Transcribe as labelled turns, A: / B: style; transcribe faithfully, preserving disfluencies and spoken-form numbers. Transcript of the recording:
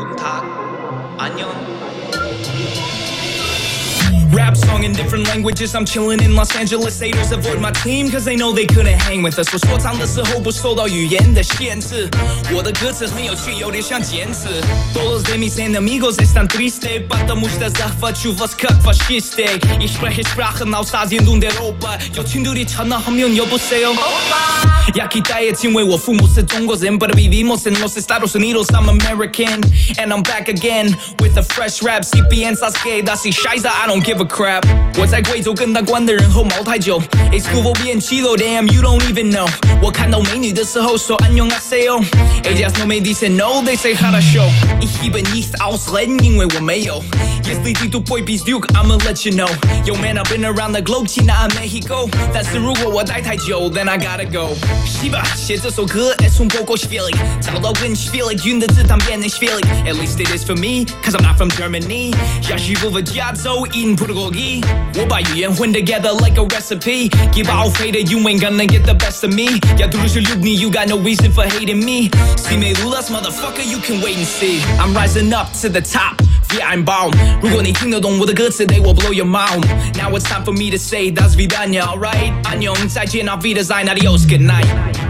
A: Guten Tag. 안녕.
B: Rap song in different languages, I'm chilling in Los Angeles. Haters avoid my team cause they know they couldn't hang with us. 我说唱的时候不受到语言的限制，我的歌词很有趣，有点像剪纸。Todos de mis enemigos están tristes, потому что захвачу вас как фашисты. Ich spreche Sprachen aus Asien und Europa. 여친들이 전화하면 여보세요. 야 기타의 칭 왜我父母是中国人 But vivimos en los Estados Unidos, I'm American. And I'm back again with a fresh rap. Si piensas que das y scheiße, I don't give a crap. 我在贵州跟当官的人喝茅台酒 Escuvo bien chido, damn you don't even know. 我看到美女的时候说안녕하세요. Ellas no me dicen no, they say хорошо. Ich liebe nicht ausreden, 因为我没有 Если ты тупой пиздюк, I'ma let you know. Yo man, I've been around the globe, China and Mexico. 但是如果我待太久 then I gotta go. 是吧，写这首歌 es un poco schwierig. 找到更 schwierig, 晕的字它变得 schwierig. At least it is for me, cause I'm not from Germany. 下西部的加州 eating bulgogi. 我把语言混 together like a recipe. Give out fader, you ain't gonna get the best of me. 要读的是любни, you got no reason for hating me. Si me dudas, motherfucker, you can wait and see. I'm rising up to the top. Yeah, I'm bomb. 如果你听得懂我的歌词 they will blow your mind. Now it's time for me to say das vidania, alright? 안녕, 再见, auf Wiedersehen, adios, good night.